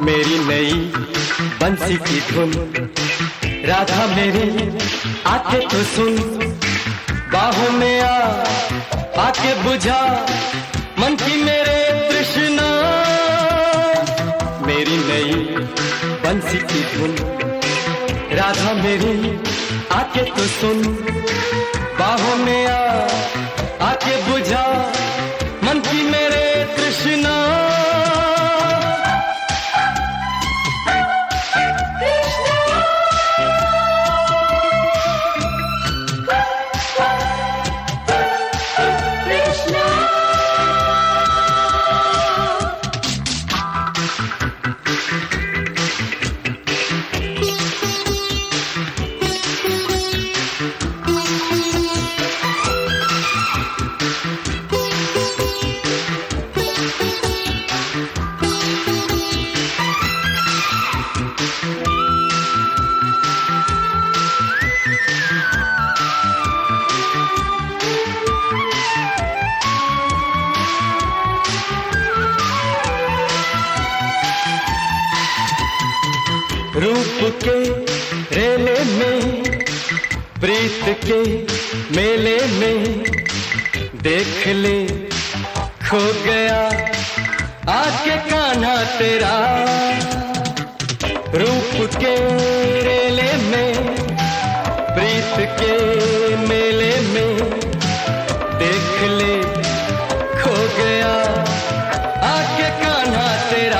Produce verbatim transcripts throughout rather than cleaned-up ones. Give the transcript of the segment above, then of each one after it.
मेरी नई बंसी की धुन, राधा मेरी आके तो सुन, बाहों में आ आके बुझा मन की मेरे तृष्णा। मेरी नई बंसी की धुन, राधा मेरी आके तो सुन, बाहों में आ आके बुझा मन की मेरे तृष्णा। रूप के रेले में, प्रीत के मेले में, देख ले खो गया आके कान्हा तेरा। रूप के रेले में, प्रीत के मेले में, देख ले खो गया आके कान्हा तेरा।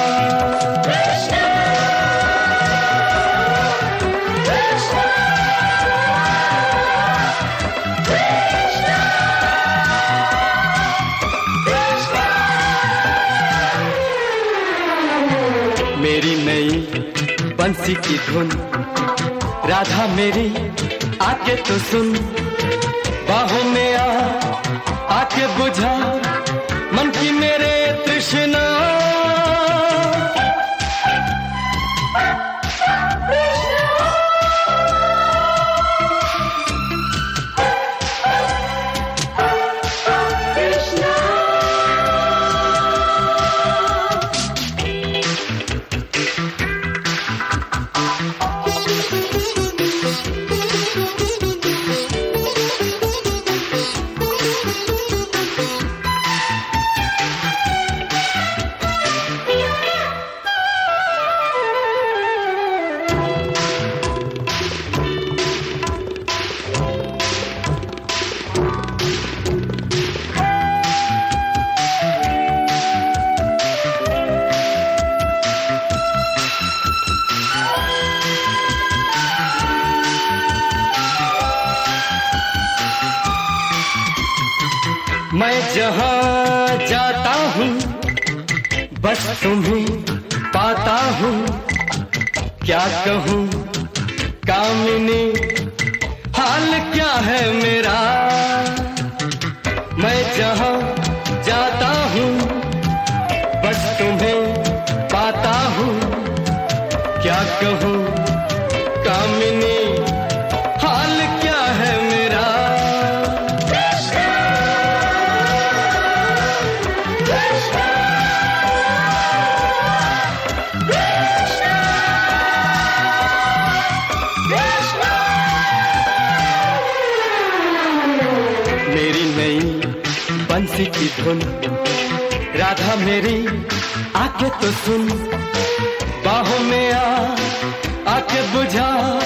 मेरी नई बंसी की धुन, राधा मेरी आके तो सुन, बाहों में आ आके बुझा मन की मेरे तृष्णा। मैं जहाँ जाता हूँ बस तुम्हें पाता हूँ, क्या कहूँ कामिनी हाल क्या है मेरा। मैं जहाँ जाता हूँ बस तुम्हें पाता हूँ, क्या कहूँ कामिनी हाल क्या है मेरा। मेरी नई बंसी की धुन, राधा मेरी आके तो सुन, बाहों में आ आके बुझा